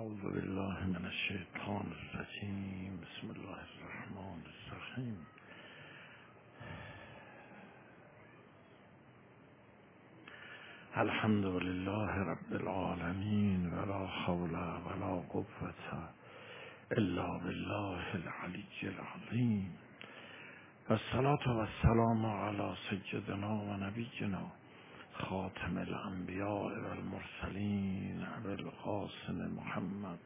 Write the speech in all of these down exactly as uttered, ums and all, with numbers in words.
اعوذ بالله من الشیطان الرجیم. بسم الله الرحمن الرحیم. الحمد لله رب العالمین ولا حول ولا قوة الا بالله العلی العظیم. والصلاة والسلام علی سیدنا و نبینا خاتم الانبیاء والمرسلین ابی القاسم محمد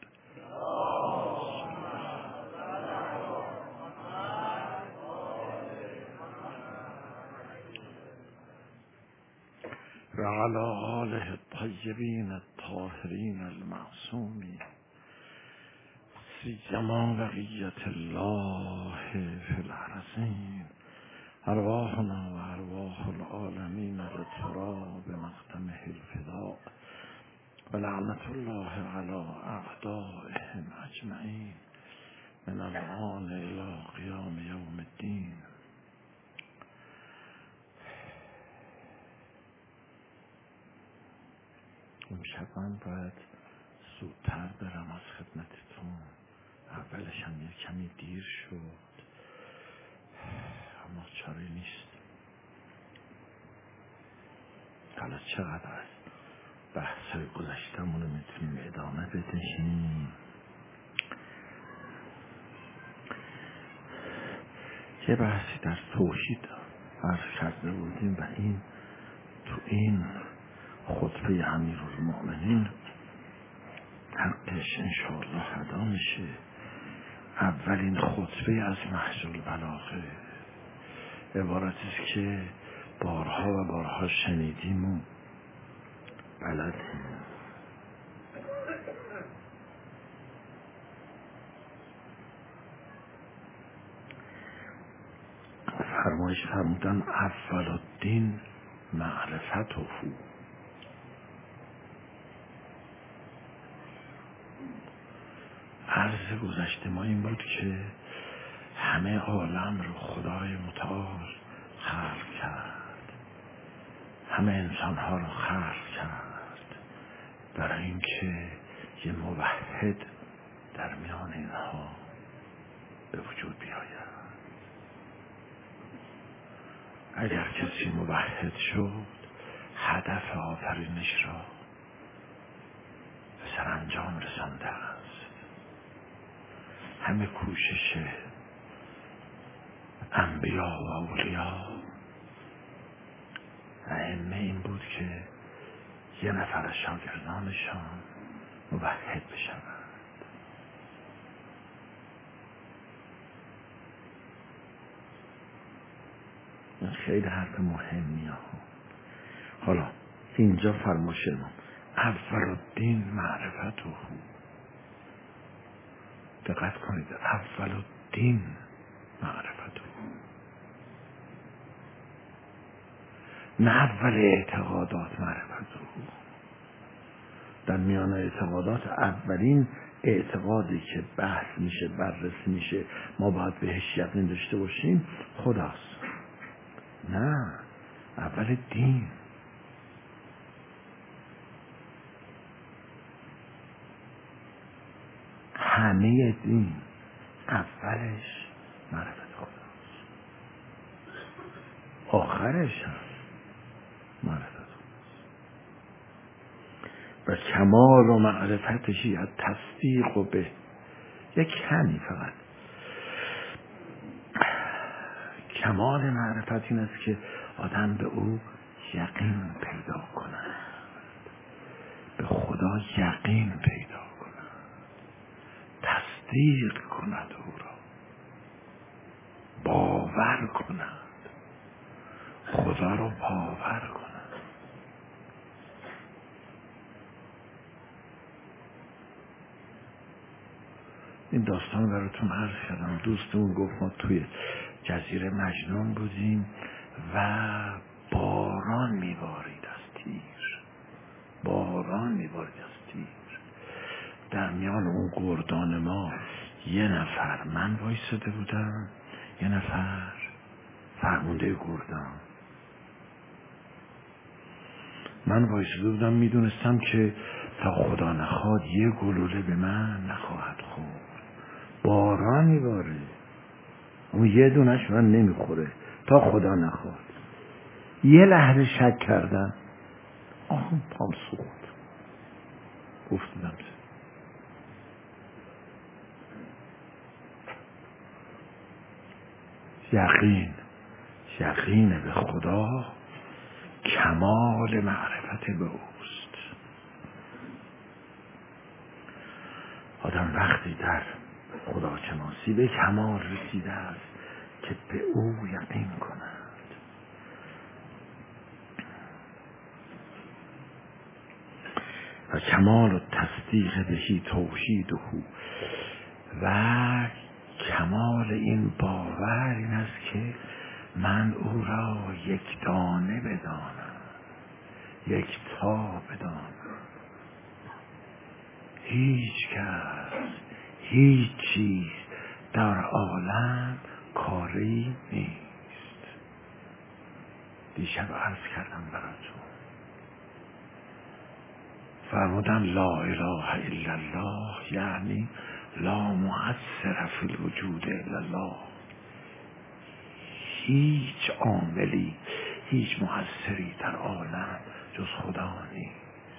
و علی آله الطیبین الطاهرین المعصومین سیما بقیة الله فی الارضین. ارواحنا و ارواح العالمین للتراب بمقدمه الفداء و لعنت الله علی اعدائهم اجمعین من الآن الی قیام یوم الدین. امشب من باید زودتر برم از خدمتتون. اولش هم یه کمی دیر شد اما چاره نیست. حالا چقدر از بحثای گذشتمون رو میتونیم ادامه بدهیم. یه بحثی در توحید عرض کرده بودیم و این تو این خطبه امیرالمؤمنین حقش انشاءالله ادا میشه. اولین خطبه از نهج البلاغه، عبارتی است که بارها و بارها شنیدیم و بلدیم. فرمایش فرمودن اول الدین معرفته. عرض گذشته ما این بود که همه عالم رو خدای متعال خلق کرد، همه انسان ها رو خلق کرد برای اینکه یه موحد در میان اینها به وجود بیاید. اگر کسی موحد شد هدف آفرینش را به سرانجام رسانده است. همه کوشش انبیا و اولیا ائمه این بود که یه نفر از شاگردانشان موحد بشوند. این خیلی حرف مهمیه. حالا اینجا فرمایش ما اول الدین معرفته. دقت کنید، اول الدین معرفته، نه اول اعتقادات معرفته. در میان اعتقادات اولین اعتقادی که بحث میشه، بررسی میشه، ما باید بهش یقین داشته باشیم خداست. نه، اول دین. همه دین اولش معرفت خداست، آخرش هم معرفت خداست. و کمال و معرفتشی از تصدیق و به یک کمی فقط کمال معرفت این است که آدم به او یقین پیدا کند، به خدا یقین پیدا کند، تصدیق کند، او را باور کند، خدا را باور کند. این داستان براتون عرض کردم. دوستمون گفت ما توی جزیره مجنون بودیم و باران میبارید از تیر، باران میبارید از تیر. در میان اون گردان ما یه نفر من وایساده بودم، یه نفر فرمانده گردان. من وایساده بودم، میدونستم که تا خدا نخواد یه گلوله به من نخواهد خورد. باران میباره، اون یه دونش من نمیخوره تا خدا نخواد. یه لحظه شک کردم، آه پام سوخت، افتادم. یقین یقین به خدا کمال معرفت به اوست. آدم وقتی در خداشناسی به کمال رسیده است که به او یقین کند. و کمال و تصدیق بهی توحید او، و کمال این باور این است که من او را یک دانه بدانم، یک تا بدانم. هیچ کس هیچ چیز در عالم کاری نیست. دیشب عرض کردم براتون، فرمودن لا اله الا الله یعنی لا مؤثر فی الوجود الا الله. هیچ عاملی، هیچ مؤثری در عالم جز خدا نیست.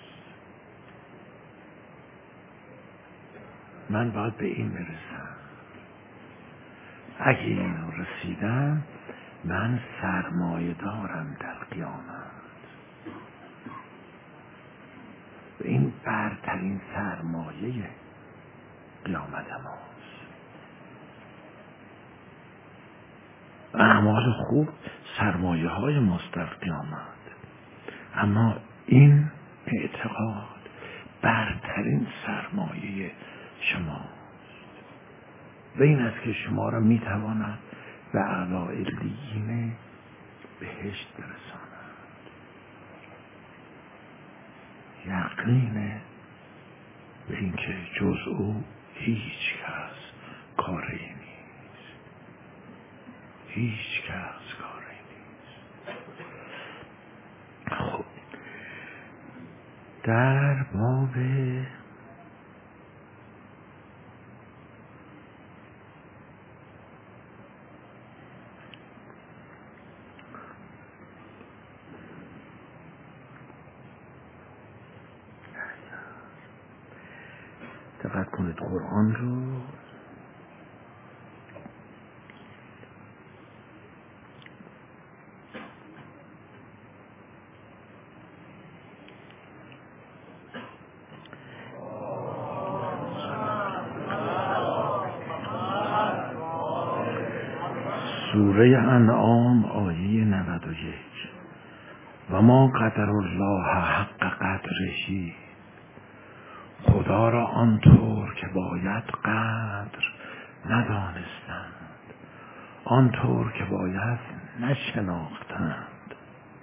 من باید به این برسم. اگه اینو رسیدم من سرمایه دارم در قیامت. و این برترین سرمایه قیامت ماست. اعمال خوب سرمایه های ماست در قیامت، اما این اعتقاد برترین سرمایه شماست و این است که شما را میتواند به اعلی علیین بهشت برساند. یقین به این که جز او هیچ کس کاری نیست، هیچ کس کاری نیست. خب در باب دقت کنید قرآن رو سوره انعام آیه نود و یک. و ما قدر الله حق قدرهی، خدا را آنطور که باید قدر ندانستند، آنطور که باید نشناختند.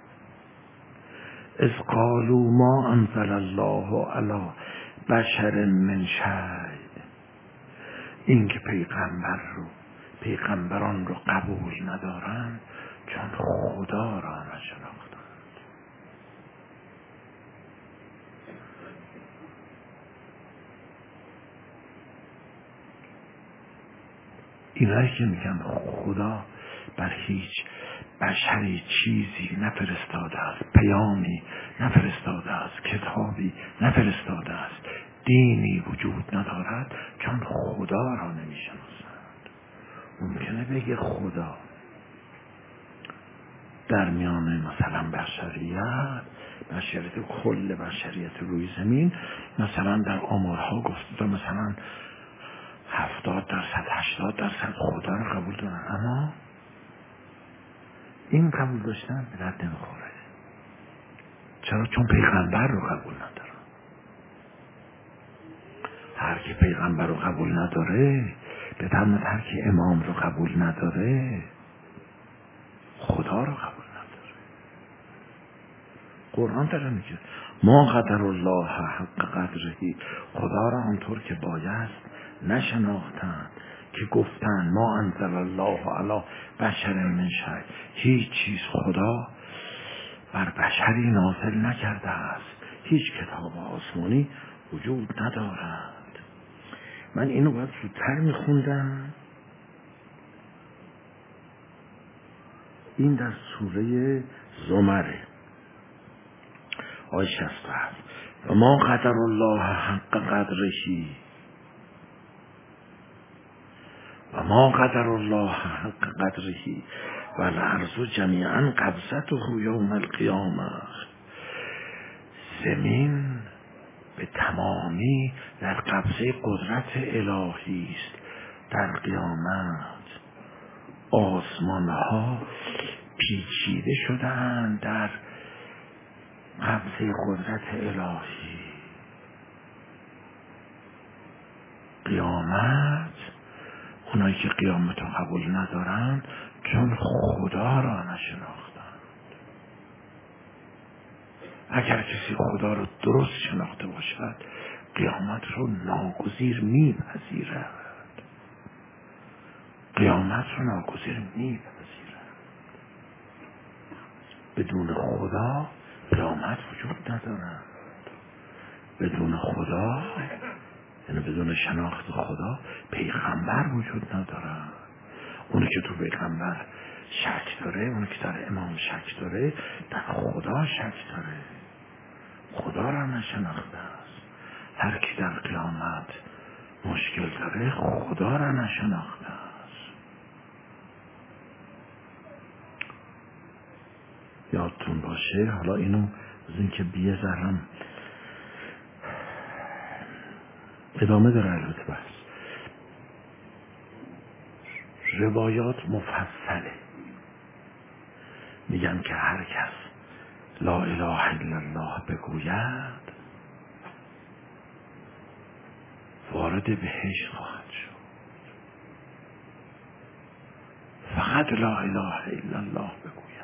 اذ قالوا ما انزل الله علی بشر من شیء. این که پیغمبر رو پیغمبران رو قبول ندارند چون خدا را نشناختند. اینایی که میگن خدا بر هیچ بشری چیزی نفرستاده است، پیامی نفرستاده است، کتابی نفرستاده است، دینی وجود ندارد چون خدا را نمیشناسند. ممکنه بگه خدا در میان مثلا بشریت، بشریت کل بشریت روی زمین، مثلا در آمارها گفته مثلا هفتاد درصد هشتاد درصد خدا رو قبول دارن، اما این قبول داشتن به درد نمیخوره. چرا؟ چون پیغمبر رو قبول ندارن. هر کی پیغمبر رو قبول نداره، به تمام هر کی امام رو قبول نداره، خدا رو قبول نداره. قرآن داره میگه ما قدر الله حق قدرهی، خدا را آنطور که باید نشناختند، که گفتن ما انزل الله علی بشر من شیء، هیچ چیز خدا بر بشری نازل نکرده است، هیچ کتاب آسمانی وجود ندارد. من اینو باید زودتر میخوندم. این در سوره زمره آیه شصت و هفت. و ما قدر الله حق قدرهی و ما قدر الله حق قدرهی و الارض جمیعا قبضته یوم القیامه. زمین به تمامی در قبضه قدرت الهی است در قیامت. آسمان ها پیچیده شدند در قبضه قدرت الهی. قیامت، اونایی که قیامت رو قبول ندارن چون خدا را نشناختن. اگر کسی خدا رو درست شناخته باشد قیامت رو ناگزیر میپذیرد. قیامت رو ناگزیر میپذیرد. بدون خدا قیامت وجود ندارد. بدون خدا، یعنی بدون شناخت خدا، پیغمبر وجود ندارد. اونی که تو پیغمبر شک داره، اونی که در امام شک داره، در خدا شک داره. خدا را نشناخته است. هر کی در قیامت مشکل داره خدا را نشناخته است. یادتون باشه، حالا اینو از اینکه بیه ذرم ادامه داره البته بحث. روایات مفصله میگن که هر کس لا اله الا الله بگوید وارد بهشت خواهد شد. فقط لا اله الا الله بگوید.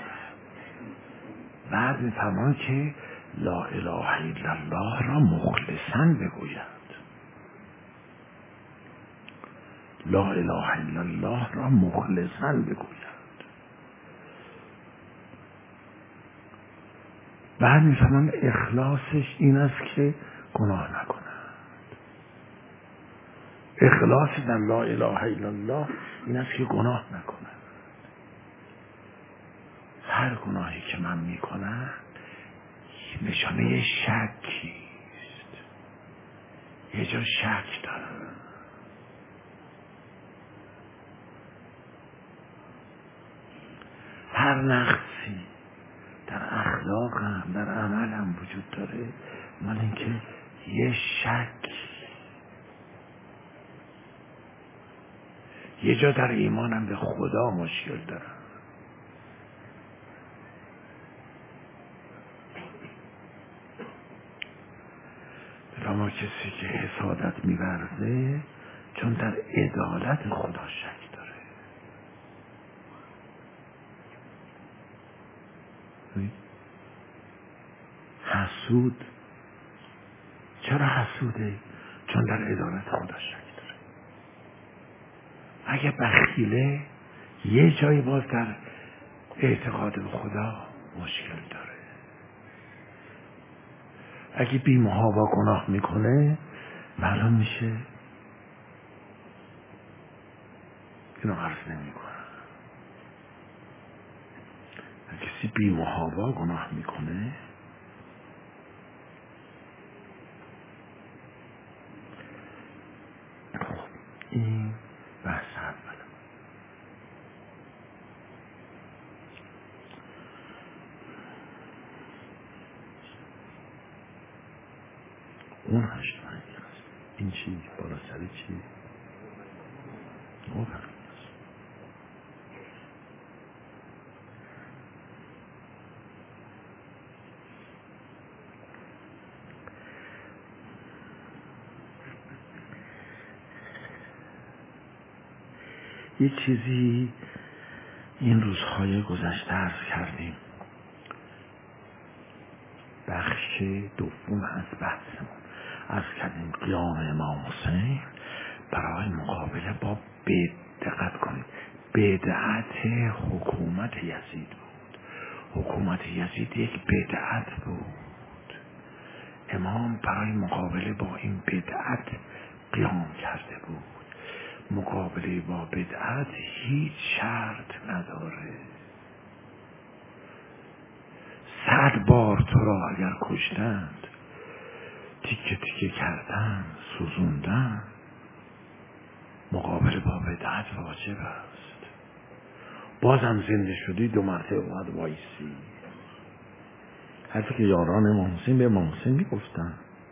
بعد میفرمان که لا اله الا الله را مخلصاً بگوید. لا اله الا الله را مخلصاً بگوید. بعد میفرمان اخلاصش این است که گناه نکند. اخلاص در لا اله الا الله این است که گناه نکند. هر گناهی که من میکنم نشانه شکی است. یه جا شک دارم. هر نقصی در اخلاقم، در عملم وجود داره، من اینکه یه شک، یه جا در ایمانم به خدا مشکل دارم. اما کسی که حسادت می‌ورزه چون در عدالت خدا شک داره. حسود چرا حسوده؟ چون در عدالت خدا شک داره. اگه بخیله یه جایی باز در اعتقاد به خدا مشکل داره. اگه بی محابا گناه میکنه معلوم میشه. اینو عرض نمی کنم. اگه کسی بی محابا گناه میکنه خب این بحث اول. اون هشت ماهی هست. این چی؟ بالا سری چی؟ او هست. یه چیزی این روزهای گذشته عرض کردیم. بخش دوم از بحثمون عرض کردیم قیام امام حسین برای مقابله با دقت کنید بدعت حکومت یزید بود. حکومت یزید یک بدعت بود. امام برای مقابله با این بدعت قیام کرده بود. مقابله با بدعت هیچ شرط نداره. صد بار تو را اگر کشتند، تیکه تیکه کردن، سوزوندن، مقابله با بدعت واجب است. بازم زنده شدی دو مرتبه باید وایسی. حرفی که یاران امام حسین به امام حسین میگفتن،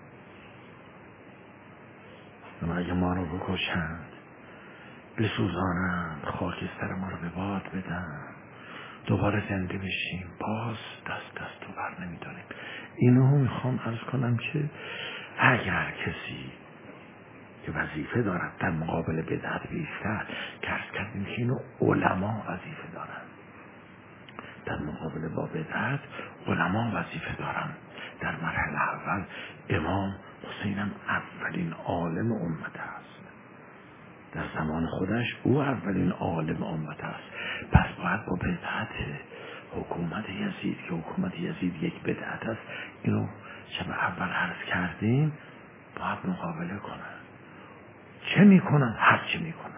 اگه ما رو بکشند، بسوزانند، خاکستر ما رو به باد بدن، دوباره زنده بشیم، باز دست دست رو بر نمیداریم. اینو میخوام عرض کنم که اگر کسی که وظیفه دارد در مقابل بدعت بیستد، که عرض کردیم که اینو علما وظیفه دارن در مقابل با بدعت، علما وظیفه دارن. در مرحله اول امام حسینم اولین عالم امت است، در زمان خودش او اولین عالم امت است. پس باید با بدعت حکومت یزید که حکومت یزید یک بدعت است، اینو شب اول عرض کردیم، باید مقابله کنن. چه میکنن؟ هر چه میکنن.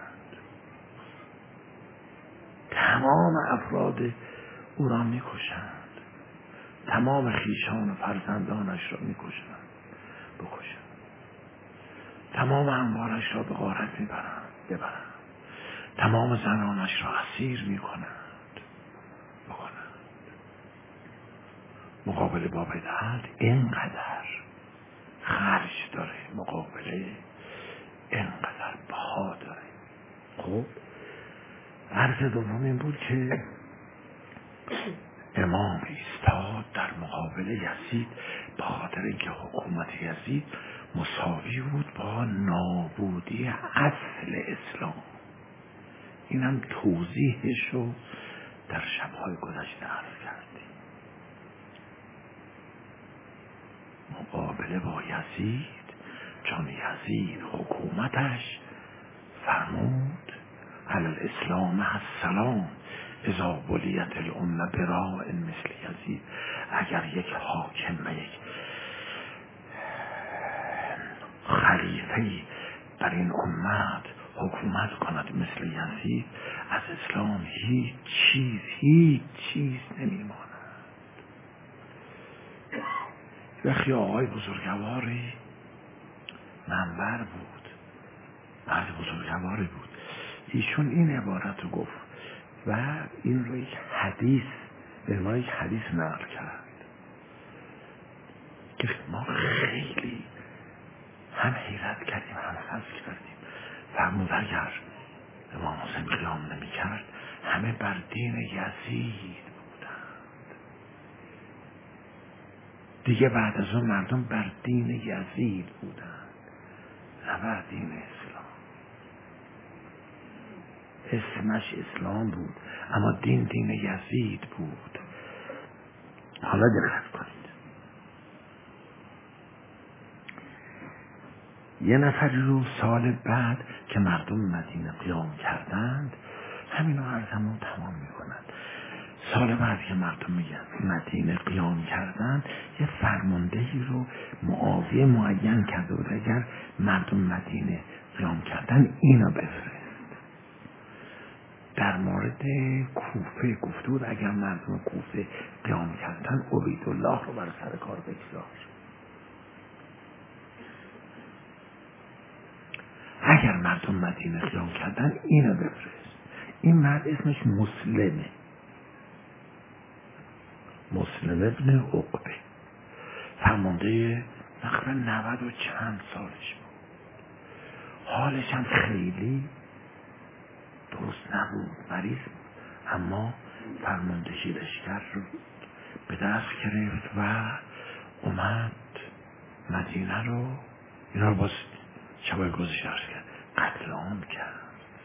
تمام افراد او را میکشند، تمام خیشان و فرزندانش را میکشند، بکشند، تمام اموالش را به غارت میبرند، ببرند، تمام زنانش را اسیر میکنند، بکنند. مقابله با بدعت اینقدر خرج داره، مقابله اینقدر بها داره. خب عرض دوم این بود که امام ایستاد در مقابل یزید، به خاطر اینکه حکومت یزید مساوی بود با نابودی اصل اسلام. اینم توضیحش رو در شب‌های گذشته عرض کردیم. مقابله با یزید، چون یزید حکومتش فرمود علی الاسلام السلام اذا ولیت الامه براء مثل یزید. اگر یک حاکم و یک خلیفه‌ای بر این امت حکومت کند مثل یزید، از اسلام هیچ چیز هیچ چیز نمیماند. وقتی آقای بزرگواری منبر بود، مرد بزرگواری بود، ایشون این عبارت رو گفت و این رو یک حدیث به ما یک حدیث نقل کرد که ما خیلی هم حیرت کردیم هم حس کردیم. فرمود اگر امام حسین قیام نمی کرد، همه بر دین یزید بودند. دیگه بعد از اون مردم بر دین یزید بودند، نه بر دین اسلام. اسمش اسلام بود اما دین دین یزید بود. حالا دقت کنید، یه نفری رو سال بعد که مردم مدینه قیام کردند، همینو عرضمون تمام میکنند. سال بعد که مردم مدینه قیام کردند، یه فرماندهی رو معاویه معین کرده بود اگر مردم مدینه قیام کردن اینو بفرست. در مورد کوفه گفته بود اگر مردم کوفه قیام کردن، عبیدالله رو بر سر کار بگذار. اگر مردم مدینه قیام کردن اینو بفرست. این مرد اسمش مسلمه، مسلم ابن عقبه، فرمانده تقریبا نود و چند سالش بود. حالش هم خیلی درست نبود، مریض بود، اما فرماندهی لشکر رو به دست گرفت و اومد مدینه رو، اینا رو باز شبای گذشته عرض کرد، قتل عام کرد.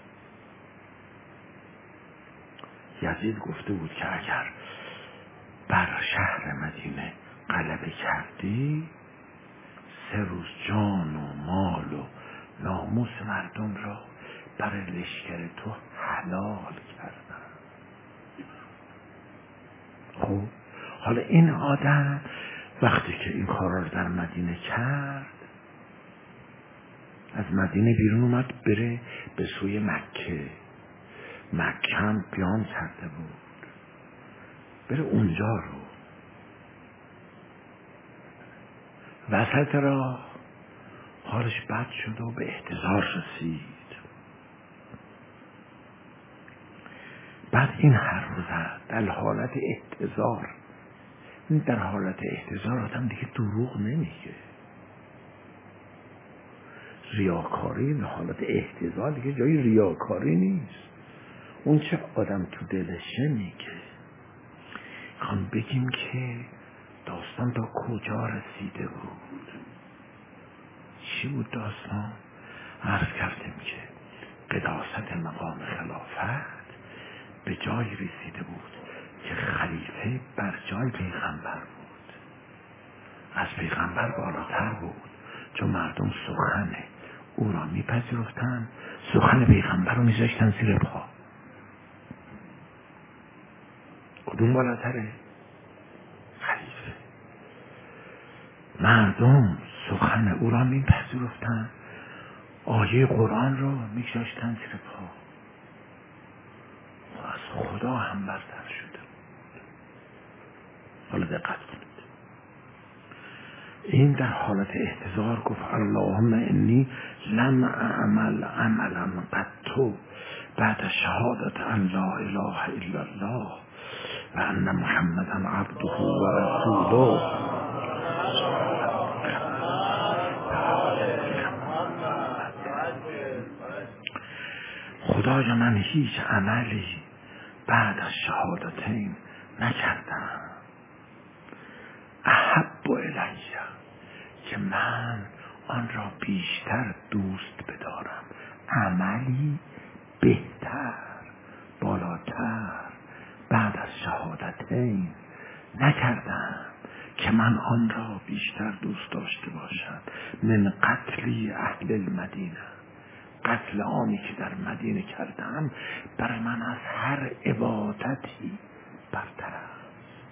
یزید گفته بود که اگر بر شهر مدینه غلبه کردی، سه روز جان و مال و ناموس مردم را برای لشکر تو حلال کردن. خب حالا این آدم وقتی که این کارا رو در مدینه کرد، از مدینه بیرون اومد بره به سوی مکه. مکه هم بیان کرده بود، بره اونجا رو. وسط راه حالش بد شد و به احتضار رسید. بعد این حرف رو زد در حالت احتضار. این در حالت احتضار آدم دیگه دروغ نمیگه. ریاکاری در حالت احتضار دیگه جای ریاکاری نیست. اون چه آدم تو دلشه میگه. میخوام بگیم که داستان تا کجا رسیده بود. چی بود داستان؟ عرض کردیم که قداست مقام خلافت به جای رسیده بود که خلیفه بر جای پیغمبر بود، از پیغمبر بالاتر بود، چون مردم سخن او را میپذیرفتن، سخن پیغمبر رو میذاشتن زیر پا. کدوم بالاتره؟ خلیفه. مردم سخن او را میپذیرفتن، آیه قرآن رو میذاشتن زیر پا. از خدا هم برتر شده بود. حالا دقت کنید، این در حالت احتضار گفت اللهم انی لم اعمل عملا قط بعد شهادت ان لا اله الا الله و ان محمدا عبده و رسوله. خدایا من هیچ عملی بعد از شهادتین نکردم احب الیه که من آن را بیشتر دوست بدارم، عملی بهتر بالاتر بعد از شهادتین نکردم که من آن را بیشتر دوست داشته باشم من قتلی اهل المدینه، قتل عامی که در مدینه کردم برای من از هر عبادتی برتر است.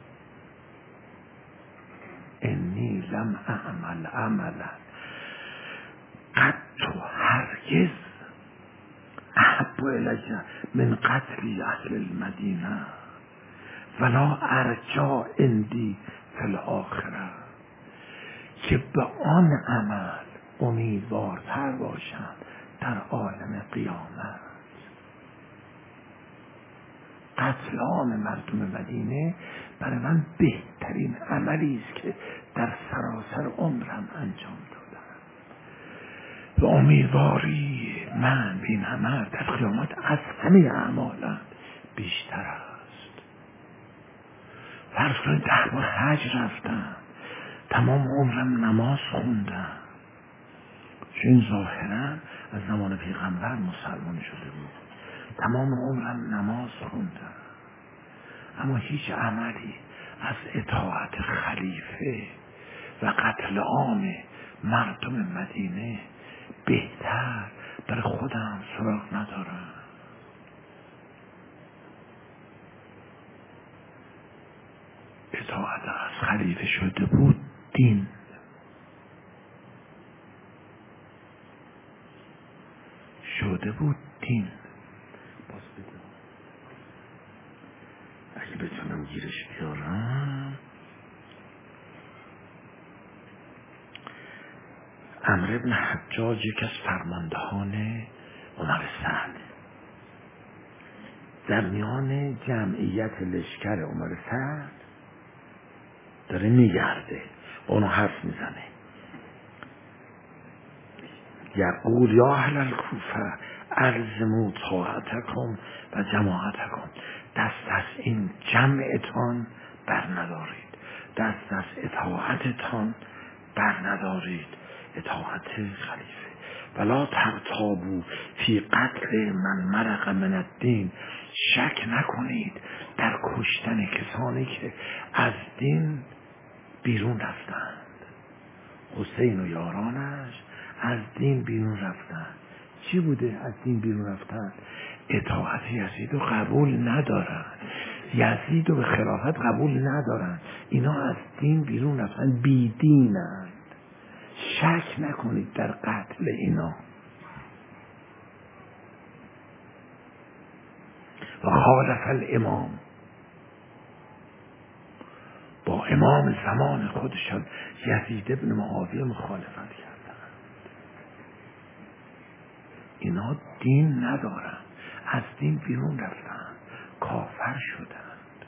انی لم اعمل عملا قط هرگز احب الی من قتل اهل المدینه ولا ارجا عندی فی الاخره، که به آن عمل امیدوارتر باشم در عالم قیامت. قتل عام مردم مدینه برای من بهترین عملی است که در سراسر عمرم انجام دادم و امیدواری من به این عمل در قیامت از همه اعمالم بیشتر است. فرض کنید ده بار حج رفتم، تمام عمرم نماز خوندم، چون ظاهرا از زمان پیغمبر مسلمان شده بود، تمام عمرم نماز خوندم، اما هیچ عملی از اطاعت خلیفه و قتل عام مردم مدینه بهتر برای خودم سراغ ندارم. اطاعت از خلیفه شده بود دین، شده بود دین. باز بدون اگه بتونم گیرش بیارم. عمرو بن حجاج یکی از فرماندهان عمر سعد در میان جمعیت لشکر عمر سعد داره میگرده، اونو حرف میزنه. یقول یا اهل الکوفه الزموا طاعتکم و جماعتکم، دست از این جمعتان بر ندارید، دست از اطاعتتان بر ندارید، اطاعت خلیفه. ولا ترتابوا فی قتل من مرق من الدین، شک نکنید در کشتن کسانی که از دین بیرون رفتند. حسین و یارانش از دین بیرون رفتن. چی بوده از دین بیرون رفتن؟ اطاعت یزید رو قبول ندارن، یزید رو به خلافت قبول ندارن. اینا از دین بیرون رفتن، بیدینن. شک نکنید در قتل اینا. و خالف الامام، با امام زمان خودشان یزید ابن معاویه مخالفت کردن. اینا دین ندارن، از دین بیرون رفتن، کافر شدند.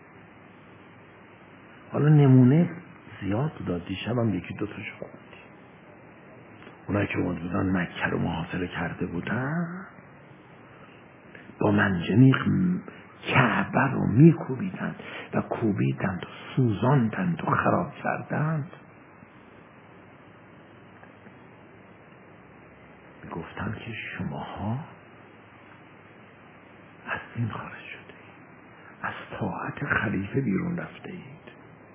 حالا نمونه زیاد داد، دیشبم یکی دوتاشو خوندیم. اونایی که اومد بودن مکه رو محاصره کرده بودن، با منجنیق کعبه رو میکوبیدند و کوبیدند و سوزاندند و خراب کردند. گفتند که شماها از دین خارج شده اید، از طاعت خلیفه بیرون رفته اید.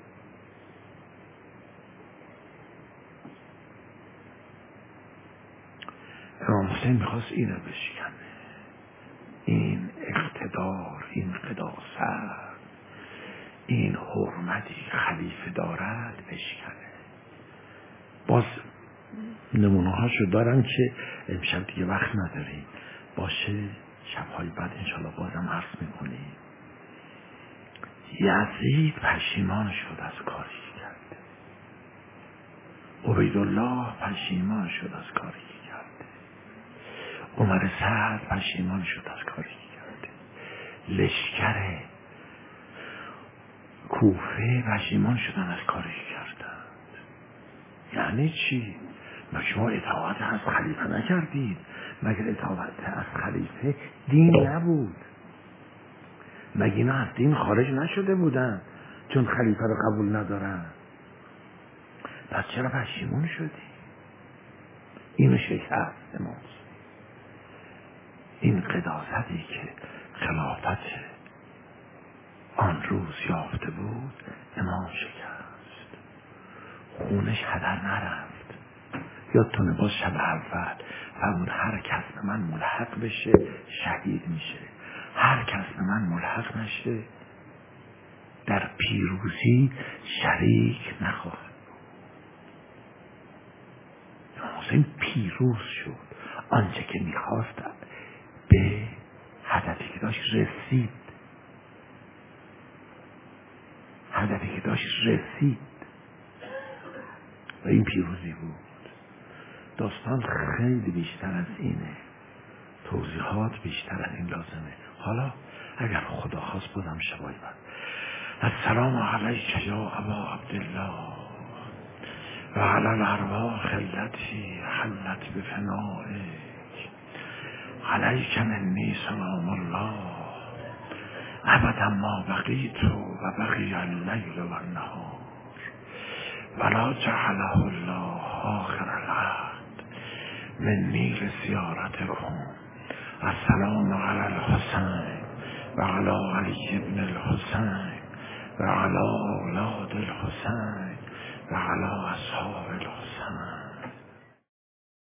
امام حسین میخواست این رو بشکنه، این اقتدار، این قداست، این حرمتی خلیفه دارد بشکنه. باز نمونه هاشو دارم که امشب دیگه وقت نداریم، باشه شبهای بعد انشالله بازم عرض میکنیم. یزید پشیمان شد از کاری کرد، عبیدالله پشیمان شد از کاری کرد، عمر سعد پشیمان شد از کاری کرد، لشکر کوفه پشیمان شدن از کاری کردند. یعنی چی؟ مگه شما اطاعت از خلیفه نکردید؟ مگر اطاعت از خلیفه دین نبود؟ مگه اینا از دین خارج نشده بودن چون خلیفه رو قبول ندارن؟ پس چرا پشیمون شدی؟ اینو شکست امام. این قداستی که خلافت آن روز یافته بود امام شکست. خونش هدر نرفت. یادتونه باز شب اول فرمود هر کس به من ملحق بشه شهید میشه، هر کس به من ملحق نشه در پیروزی شریک نخواهد. امام حسین پیروز شد، آنچه که میخواست به هدفی که داشت رسید، هدفی که داشت رسید و این پیروزی بود. داستان خیلی بیشتر از اینه، توضیحات بیشتر از این لازمه. حالا اگر خدا خواست بودم شبای بعد السلام علیک یا ابا عبدالله و علی الارواح التي حلت بفنائک علیک منی سلام الله ابدا ما بقیت و بقی اللیل و النهار ولا جعله الله آخر العهد منی لزیارتکم. السلام علی الحسین و علی علی ابن الحسین و علی اولاد الحسین و علی اصحاب الحسین.